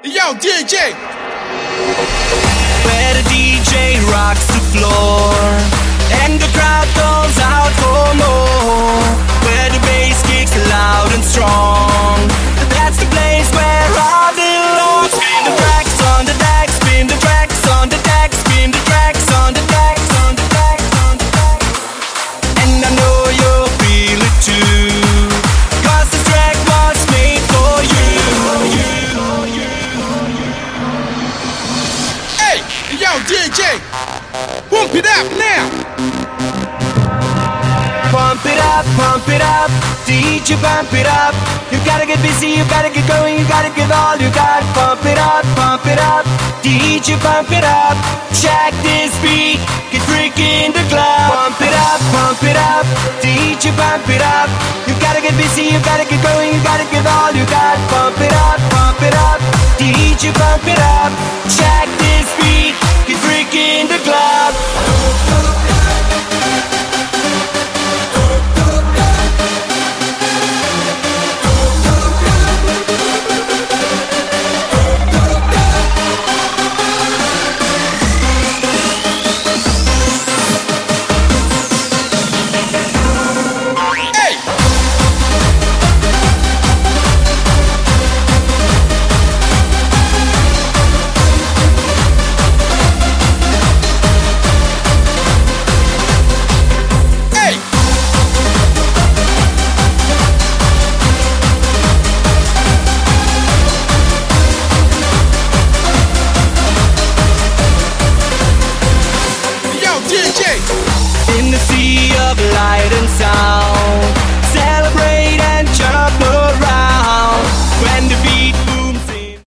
Yo, DJ! Where the DJ rocks the floor and the crowd calls out for more. Where the bass kicks loud and strong. That's the place where I belong. Spin the tracks on the deck, spin the tracks on the deck, spin the tracks on the deck, on the deck, on the deck. And I know you'll feel it too, 'cause this track was made for you. Hey, yo, DJ! Pump it up now! Pump it up, DJ bump it up. You gotta get busy, you gotta get going, you gotta give all you got. Pump it up, DJ bump it up. Check this beat, get freaky in the club. Pump it up, DJ bump it up. You gotta get busy, you gotta get going, you gotta give all you got. Pump it up.